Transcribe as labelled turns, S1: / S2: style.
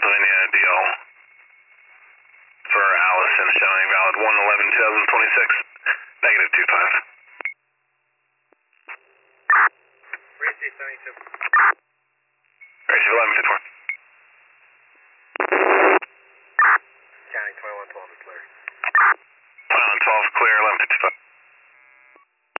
S1: Pennsylvania DL for Allison showing valid 1/11/2026, negative 25.
S2: Receive 72.
S1: Receive 1154.
S2: County 2112 is clear.
S1: 2112 clear, 1155.